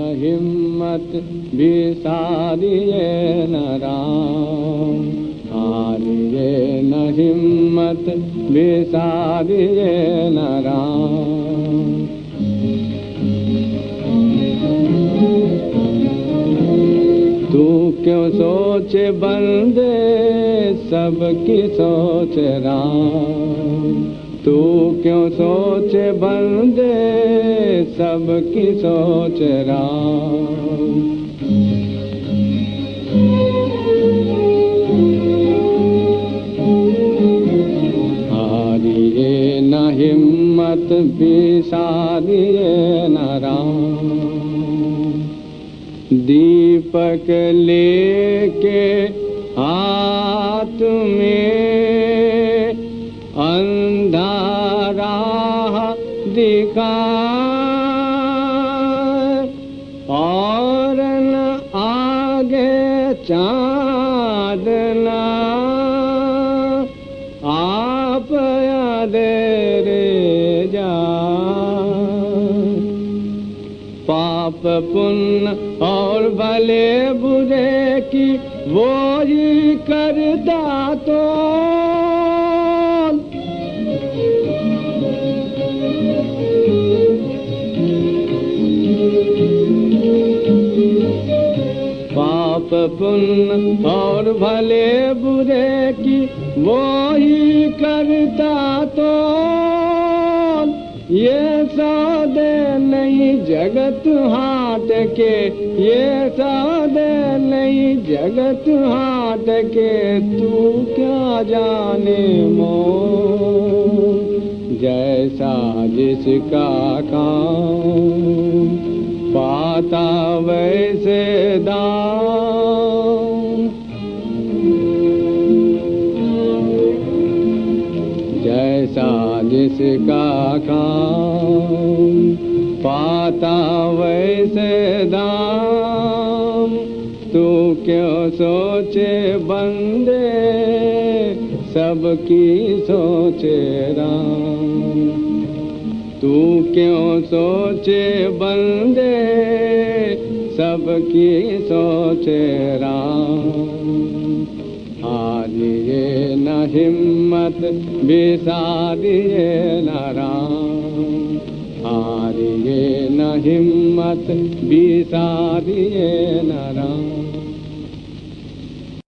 हिम्मत बिसारिए न राम, हारिए न हिम्मत बिसारिए न राम। तू क्यों सोचे बंदे सबकी सोच राम, तू क्यों सोचे बंदे सबकी सोच राम। हारिए न हिम्मत बिसारिए न राम। दीपक लेके हाथ में अंधा राह दिखा, और न आगे चांदना आप अंधेरे जा। पाप पुण्य और भले बुरे की वो ही करता तो, पाप पुण्य और भले बुरे की वो ही करता तो। ये सौदे नहीं जगत हाट के, ये सौदे नहीं जगत हाट के, तू क्या जाने मोल। जैसा जिसका काम पाता वैसे दाम, जैसा जिसका काम पाता वैसे दाम। तू क्यों सोचे बंदे सबकी सोचे राम, तू क्यों सोचे बंदे सबकी सोचे राम। हारिए न हिम्मत बिसारिए न राम, हारिए न हिम्मत बिसारिए न राम।